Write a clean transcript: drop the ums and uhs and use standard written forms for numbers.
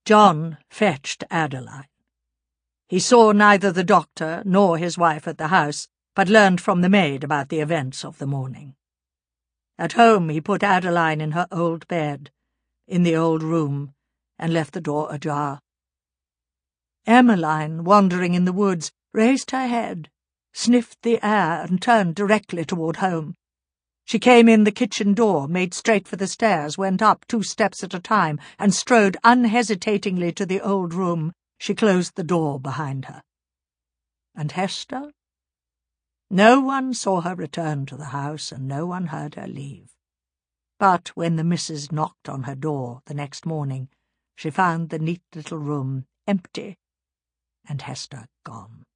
John fetched Adeline. He saw neither the doctor nor his wife at the house, but learned from the maid about the events of the morning. At home he put Adeline in her old bed, in the old room, and left the door ajar. Emmeline, wandering in the woods, raised her head, sniffed the air, and turned directly toward home. She came in the kitchen door, made straight for the stairs, went up 2 steps at a time, and strode unhesitatingly to the old room. She closed the door behind her. And Hester? No one saw her return to the house, and no one heard her leave. But when the missus knocked on her door the next morning, she found the neat little room empty, and Hester gone.